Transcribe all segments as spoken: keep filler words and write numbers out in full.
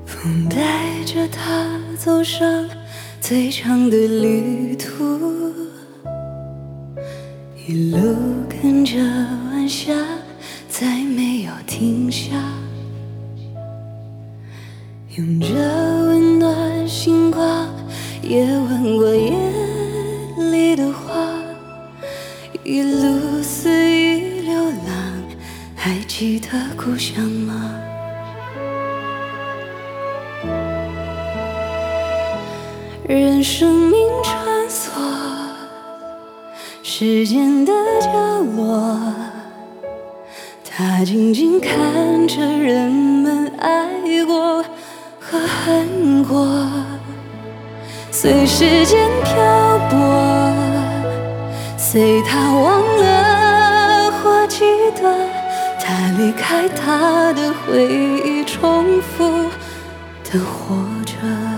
风带着他走上最长的旅途，一路跟着晚霞，再没有停下，用着温暖星光，也吻过夜里的花，一路肆意流浪，还记得故乡吗？任生命穿梭时间的角落，他静静看着人们爱过和恨过，随时间漂泊，随他忘了或记得，他离开他的回忆，重复的活着。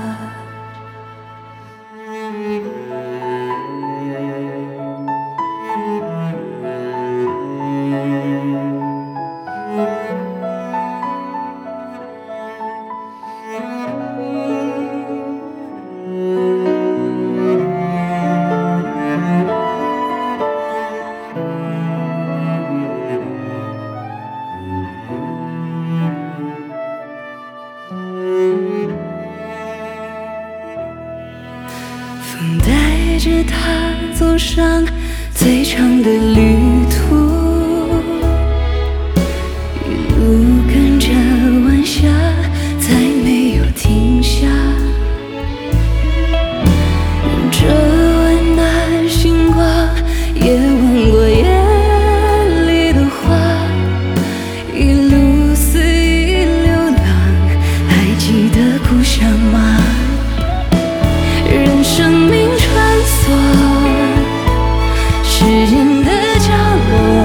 风带着他走上最长的旅途，一路跟着晚霞，再没有停下，用着温暖星光，也吻过夜里的花，一路肆意流浪，还记得故乡吗？任生命穿梭时间的角落，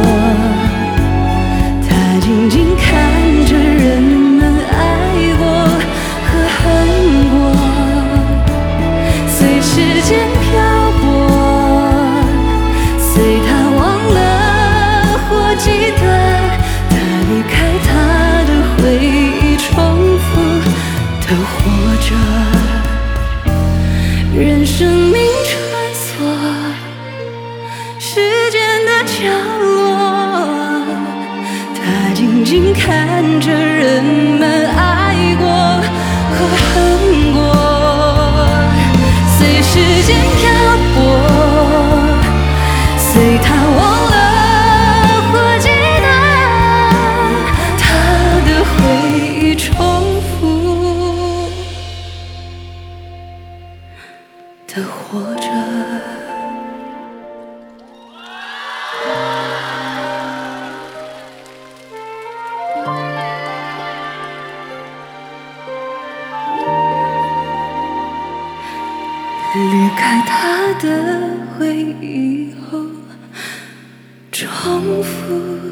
他静静看着人们爱过和恨过，随时间漂泊，随他忘了或记得，他离开他的回忆，重复的活着。任生命穿梭时间的角落，他静静看着人们爱过和恨过，随时间漂泊，随他忘了或记得，他的回忆重复的活着。离开他的回忆后，重复